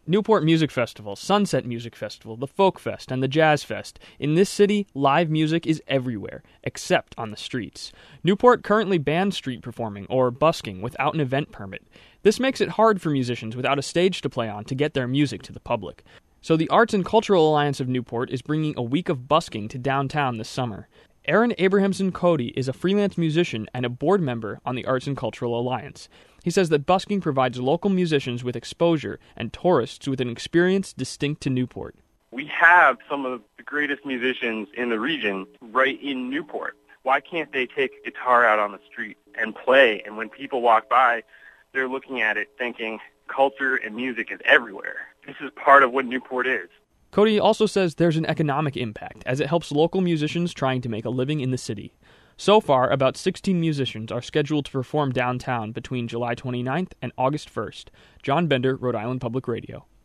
Newport Music Festival, Sunset Music Festival, the Folk Fest, and the Jazz Fest. In this city, live music is everywhere, except on the streets. Newport currently bans street performing, or busking, without an event permit. This makes it hard for musicians without a stage to play on to get their music to the public. So the Arts and Cultural Alliance of Newport is bringing a week of busking to downtown this summer. Aaron Abrahamson Cody is a freelance musician and a board member on the Arts and Cultural Alliance. He says that busking provides local musicians with exposure and tourists with an experience distinct to Newport. We have some of the greatest musicians in the region right in Newport. Why can't they take a guitar out on the street and play? And when people walk by, they're looking at it thinking culture and music is everywhere. This is part of what Newport is. Cody also says there's an economic impact, as it helps local musicians trying to make a living in the city. So far, about 16 musicians are scheduled to perform downtown between July 29th and August 1st. John Bender, Rhode Island Public Radio.